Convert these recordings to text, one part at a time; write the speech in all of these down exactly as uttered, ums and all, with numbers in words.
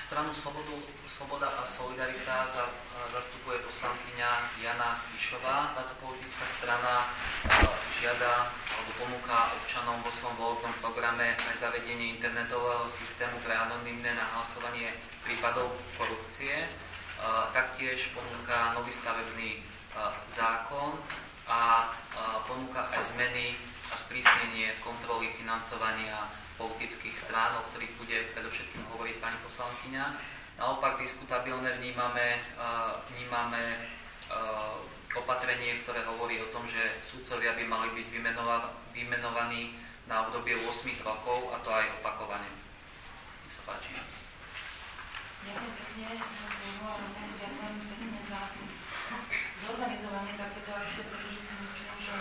Stranu Slobodu, Sloboda a Solidarita za, zastupuje poslankyňa Jana Kišová. Táto politická strana žiada alebo ponúka občanom vo svojom volebnom programe aj zavedenie internetového systému pre anonymné nahlasovanie prípadov korupcie. Taktiež ponúka nový stavebný zákon a ponúka aj zmeny a sprísnenie kontroly financovania politických strán, o ktorých bude predovšetkým hovoriť pani poslankyňa. Naopak diskutabilné vnímame, vnímame opatrenie, ktoré hovorí o tom, že sudcovia by mali byť vymenovaní na obdobie osem rokov, a to aj opakovane. Nech sa páči. Ďakujem pekne za slovo a ďakujem pekne za zorganizovanie takéto akcie, pretože si myslím, že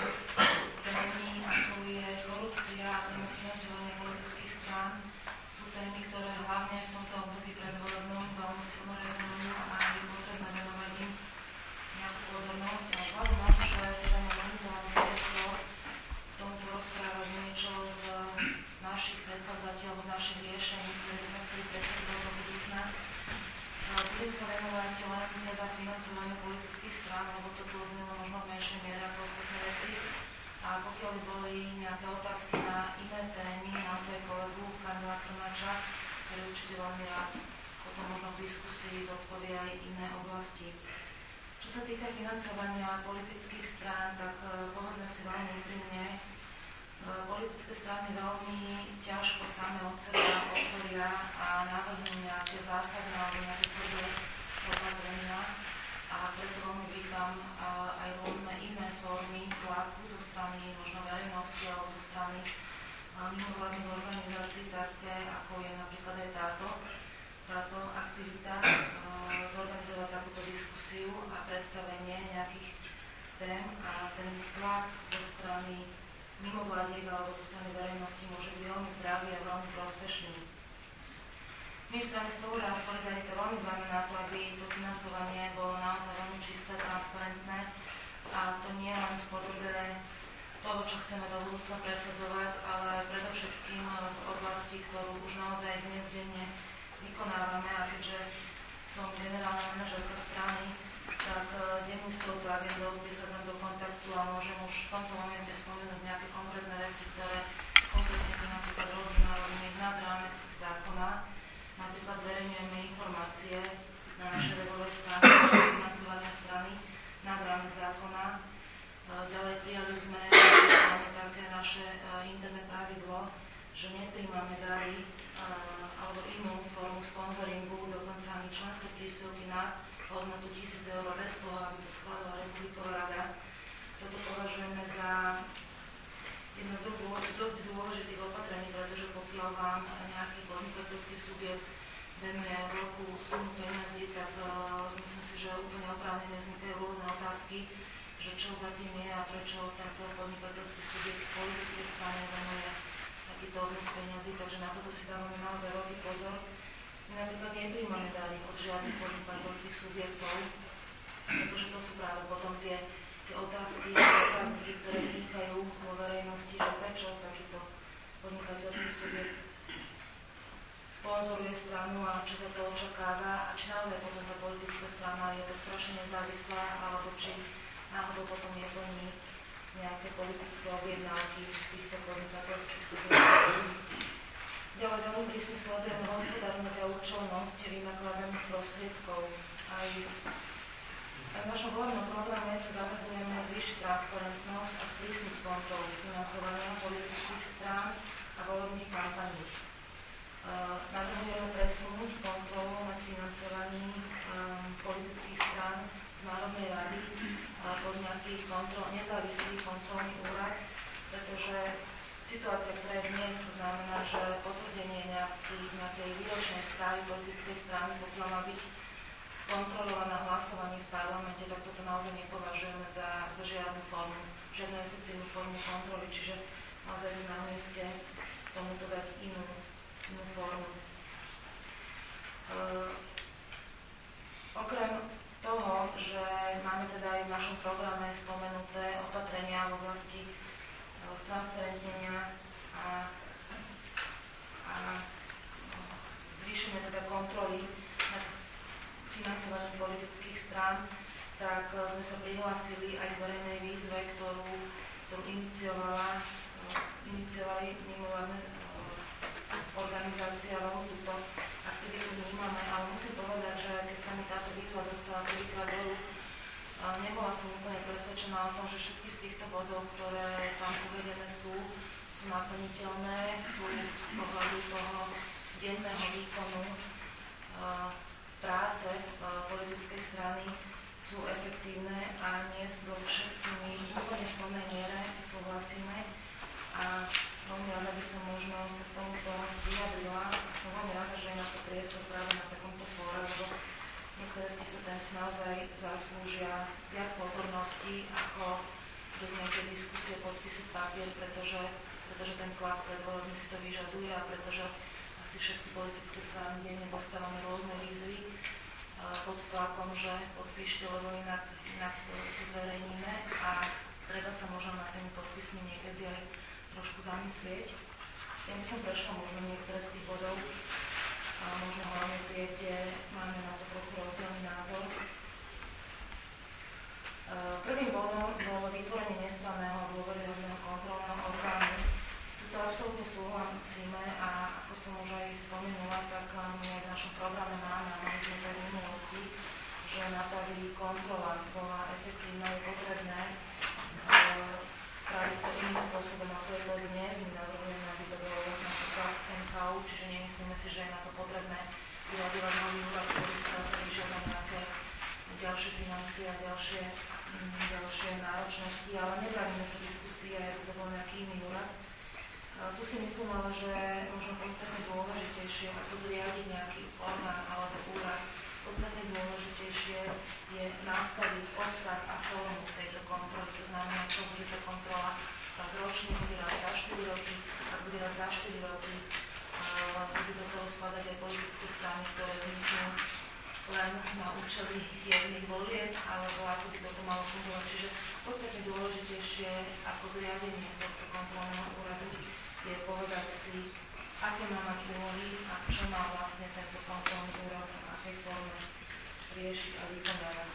témy, ako je korupcia a téma financovania politických strán, sú témy, ktoré hlavne v tomto období predvolebnom veľmi silno rezonujú a je potrebné venovať im nejakú pozornosť. A vzhľadom na to, že teda ma momentálne preslo v tomto rozprávať niečo z našich predsavzatiaľ, z našich riešení, ktoré sme chceli presadzovať do budúcna, budem sa venovať len teda financovaniu politických strán, lebo to poznelo možno v menšej miere ako ostatné veci. A pokiaľ by boli nejaké otázky na iné témy, na tvoj kolegu Kamila Krnáča, ktorý určite veľmi rád potom možno v diskusii zodpovie aj iné oblasti. Čo sa týka financovania politických strán, tak povedzme si veľmi úprimne, politické strany veľmi ťažko same od seba otvoria a navrhnú nejaké zásadné alebo nejaké tvrdé opatrenia. A preto veľmi vítam aj rôzne iné formy tlaku zo strany možno verejnosti alebo zo strany mimovládnych organizácií, také ako je napríklad aj táto, táto aktivita, zorganizovať takúto diskusiu a predstavenie nejakých tém, a ten tlak zo strany mimovládiek alebo zo strany verejnosti môže byť veľmi zdravý a veľmi prospešný. My v strane Sloboda a Solidarita veľmi dbáme na to, aby to financovanie bolo naozaj veľmi čisté, transparentné, a to nie len v podobe toho, čo chceme do budúcna presadzovať, ale predovšetkým v oblasti, ktorú už naozaj dnes denne vykonávame, a keďže som generálna manažérka strany, tak denne s touto agendou prichádzam do kontaktu a môžem už v tomto momente spomenúť nejaké konkrétne veci, ktoré konkrétne napríklad robíme alebo nad rámec zákona. Napríklad zverejňujeme informácie na našej webovej stránke financovania strany nad rámec zákona. Ďalej prijali sme také naše interné pravidlo, že nepríjmame dary alebo inú formu sponzoringu, dokonca ani členské príspevky na hodnotu tisíc eur bez toho, aby to schválila Republiková rada. Toto považujeme za jedno z dosť dôležitých opatrení, pretože pokiaľ vám nejaký podnikateľský subjekt venuje veľkú sumu peňazí, tak uh, myslím si, že úplne oprávnene vznikajú rôzne otázky, že čo za tým je a prečo tento podnikateľský subjekt politickej strane venuje takýto obnos peňazí, takže na toto si dávame naozaj veľký pozor. My napríklad nepríjmame dary od žiadnych podnikateľských subjektov, pretože to sú práve potom tie tie otázky, otázky, ktoré vznikajú vo verejnosti, že prečo takýto podnikateľský subjekt sponzoruje stranu a čo sa to očakáva a či naozaj potom tá politická strana je strašne nezávislá, alebo či náhodou potom neplní nejaké politické objednávky týchto podnikateľských subjektov. Ďalej veľmi prísne sledujeme hospodárnosť a účelnosť vynakladaných prostriedkov. Aj Aj v našom volebnom programe sa zavazujeme zvýšiť transparentnosť a sprísniť kontrolu financovania politických strán a volebných kampaní. Uh, navrhujeme presunúť kontrolu nad financovaním um, politických strán z Národnej rady uh, pod nejaký kontrol, nezávislý kontrolný úrad, pretože situácia, ktorá je dnes, to znamená, že potvrdenie nejakej, nejakej výročnej správy politickej strany, pokiaľ má byť skontrolovaná hlasovanie v parlamente, tak toto naozaj nepovažujeme za, za žiadnu formu, žiadnu efektívnu formu kontroly, čiže naozaj je na mieste tomuto dať inú, inú formu. Uh, okrem toho, že máme teda aj v našom programe spomenuté opatrenia v oblasti uh, stransparentnenia a, a zvýšenia teda kontroly financovaní politických strán, tak sme sa prihlásili aj k verejnej výzve, ktorú, ktorú iniciovala, iniciovali mimovládne organizácie, alebo túto aktivitu vnímame, ale musím povedať, že keď sa mi táto výzva dostala prvýkrát dolu, nebola som úplne presvedčená o tom, že všetky z týchto bodov, ktoré tam uvedené sú, sú naplniteľné, sú z pohľadu toho denného výkonu práce politickej strany, sú efektívne a nie so všetkými úplne v plnej miere súhlasíme. A veľmi rada by som možno sa k tomuto vyjadrila a som veľmi rada, že je na to priestor práve na takomto fóre, lebo niektoré z týchto tém si naozaj zaslúžia viac pozornosti, ako bez nejakej diskusie podpísať papier, pretože, pretože ten tlak predvolebný si to vyžaduje a pretože asi všetky politické strany denne dostávame rôzne výzvy pod tlakom, že podpíšte, lebo inak, inak to zverejníme a treba sa možno na tými podpismi niekedy aj trošku zamyslieť. Ja by som prešla možno niektoré z tých bodov, a možno hlavne tie, kde máme na to trochu rozdielny názor. Prvým bodom bolo vytvorenie nestranného a dôveryhodného kontrolného orgánu. Tuto absolútne súhlasíme a ako som už aj spomenula, tak my aj v našom programe máme, a mali sme to v minulosti, že na to, aby kontrola bola efektívna, je potrebné e, spraviť to iným spôsobom, ako je to dnes. My navrhujeme, aby to bolo napríklad en ká ú, čiže nemyslíme si, že je na to potrebné vyjadrovať nový úrad, ktorý si zase vyžiada nejaké ďalšie financie a ďalšie, mm, ďalšie náročnosti, ale nebraníme sa diskusie, aby to bol nejaký iný úrad. Tu si myslím ale, že možno podstatne dôležitejšie, ako zriadiť nejaký orgán alebo úrad, podstatne dôležitejšie je nastaviť obsah a formu tejto kontroly. To znamená, čo bude tá kontrola raz ročne, bude raz za štyri roky, ak bude raz za štyri roky, bude do toho spadať aj politické strany, ktoré vzniknú len na účely jedných volieb, alebo ako by toto malo fungovať. Čiže podstatne dôležitejšie ako zriadenie tohto kontrolného úradu je povedať si, aké má mať úlohy a čo má vlastne tento kontrolný úrad v akej forme riešiť a vykonávať.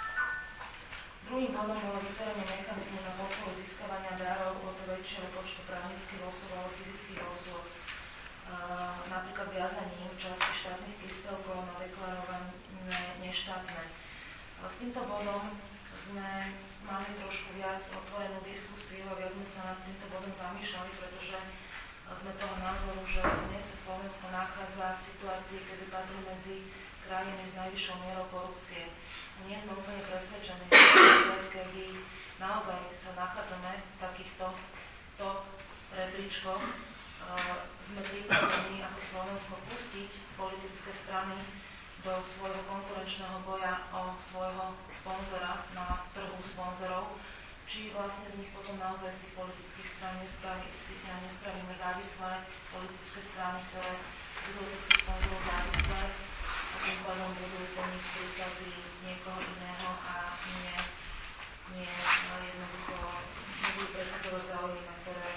Druhým bodom bolo vytvorenie mechanizmu na podporu získavania darov od väčšieho počtu právnických osôb alebo fyzických osôb, napríklad viazaním časti štátnych príspevkov na deklarované neštátne. S týmto bodom sme mali trošku viac otvorenú diskusiu a viac sme sa nad týmto bodom zamýšľali, pretože sme toho názoru, že dnes sa Slovensko nachádza v situácii, kedy patrí medzi krajiny s najvyššou mierou korupcie. Nie sme úplne presvedčení, že kedy naozaj sa nachádzame v takýchto top rebríčkoch, sme pripravení ako Slovensko pustiť politické strany do svojho konkurenčného boja o svojho sponzora na trhu sponzorov, či vlastne z nich potom naozaj z tých politických strán nespravíme závislé politické strany, ktoré budú od tých sponzorov závislé a tým pádom budú plniť príkazy niekoho iného a nie, nie jednoducho nebudú presadzovať záujmy, na ktoré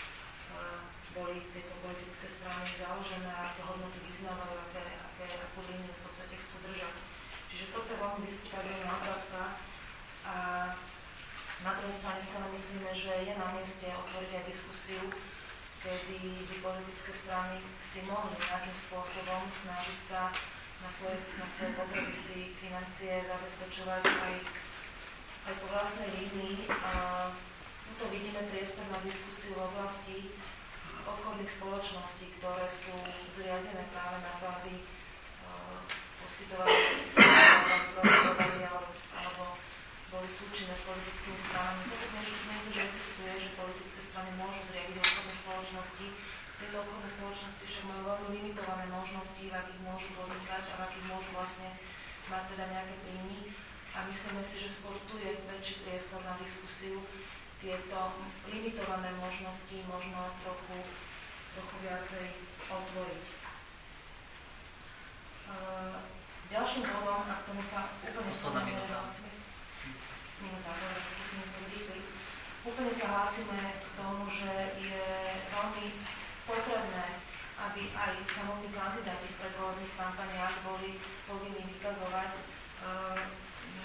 boli tieto politické strany založené a aké hodnoty vyznávajú, aké, aké, akú líniu v podstate chcú držať. Čiže toto je veľmi diskutabilná otázka a na druhej strane sa myslíme, že je na mieste otvoriť aj diskusiu, kedy by politické strany si mohli nejakým spôsobom snažiť sa na svoje, na svoje potreby si financie zabezpečovať aj, aj po vlastnej línii. A tu vidíme priestor na diskusiu v oblasti obchodných spoločností, ktoré sú zriadené práve na to, aby uh, poskytovali systémy alebo boli súčinné s politickými stranami. Toto nie že existuje, že politické strany môžu zriadiť obchodné spoločnosti. Tieto obchodné spoločnosti však majú veľmi limitované možnosti, v akých môžu podnikať a v akých môžu vlastne mať teda nejaké príjmy. A myslíme si, že skôr tu je väčší priestor na diskusiu tieto limitované možnosti možno trochu, trochu viacej otvoriť. Uh, ďalším bodom, a k tomu sa úplne hlásime, minúta, dobre, skúsime to zrýchliť. Úplne sa hlásime k tomu, že je veľmi potrebné, aby aj samotní kandidáti v predvolebných kampaniách boli povinní vykazovať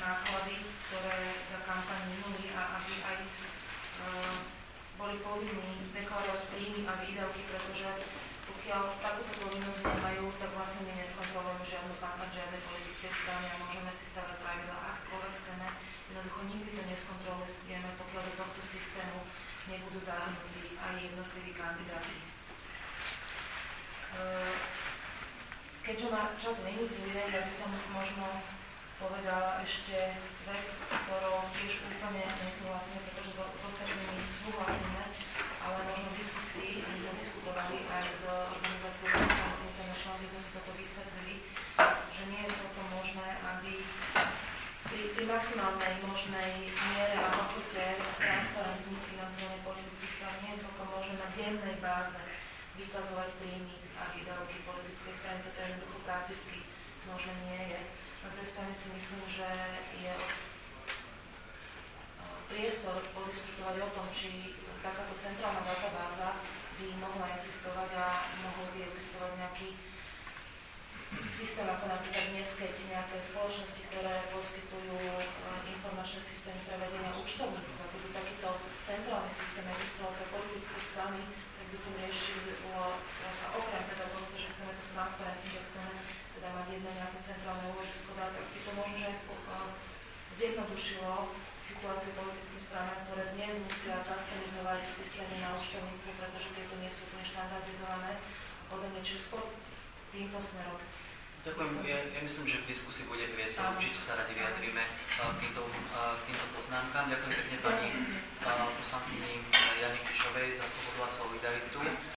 náklady, ktoré za kampaň minuli a aby aj uh, boli povinní deklarovať príjmy a výdavky, pretože pokiaľ takúto povinnosť nemajú, tak vlastne my neskontrolujeme žiadnu kampaň, žiadnej politickej strany a môžeme si stavať pravidlá akokoľvek chceme. Jednoducho nikdy to neskontrolujeme, pokiaľ do tohto systému nebudú zahrnutí aj jednotliví kandidáti. Keďže ma čas limituje, ja by som možno povedala ešte vec, s ktorou tiež úplne nesúhlasíme, pretože so ostatnými súhlasíme, ale možno v diskusii, my sme diskutovali aj s organizáciou Transparency International, kde sme si toto vysvetlili, že nie je celkom možné, aby pri, pri maximálnej možnej miere a ochote stransparentniť financovanie politických strán nie je celkom možné na dennej báze vykazovať príjmy a výdavky politickej strany. Toto jednoducho prakticky možné nie je. Na druhej strane si myslím, že je priestor podiskutovať o tom, či takáto centrálna databáza by mohla existovať a mohol by existovať nejaký systém, ako napríklad dnes, keď nejaké spoločnosti, ktoré poskytujú informačné systémy pre vedenie účtovníctva, keby takýto centrálny systém existoval pre politické strany, tak by tu riešilo sa okrem teda toho, že chceme to transparentniť, že chceme teda mať jedno nejaké centrálne úložisko dát, tak by to možno že aj zjednodušilo situáciu politickým stranám, ktoré dnes musia customizovať systémy na účtovníctvo, pretože tieto nie sú úplne štandardizované. Podobne, čiže skôr týmto smerom. Ďakujem. Ja, ja myslím, že v diskusii bude priestor. Určite sa radi vyjadríme k týmto, týmto poznámkam. Ďakujem pekne pani poslankyni Jane Fišovej za slobodu a solidaritu.